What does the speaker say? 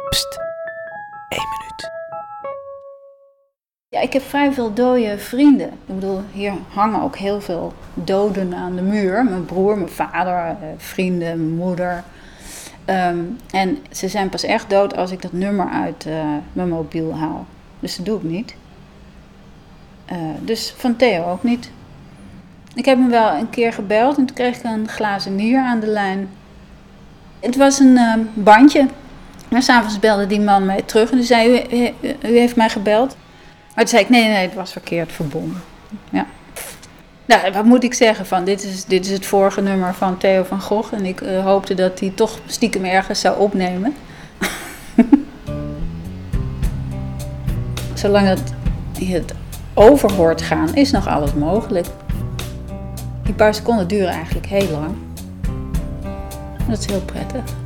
Pst, 1 minuut. Ja, ik heb vrij veel dode vrienden. Ik bedoel, hier hangen ook heel veel doden aan de muur. Mijn broer, mijn vader, vrienden, mijn moeder. En ze zijn pas echt dood als ik dat nummer uit mijn mobiel haal. Dus dat doe ik niet. Dus van Theo ook niet. Ik heb hem wel een keer gebeld en toen kreeg ik een glazen nier aan de lijn. Het was een bandje. Maar 's avonds belde die man mij terug en die zei, u heeft mij gebeld. Maar toen zei ik, nee, het was verkeerd verbonden. Ja. Nou, wat moet ik zeggen van, dit is het vorige nummer van Theo van Gogh. En ik hoopte dat hij toch stiekem ergens zou opnemen. Zolang je het over hoort gaan, is nog alles mogelijk. Die paar seconden duren eigenlijk heel lang. Dat is heel prettig.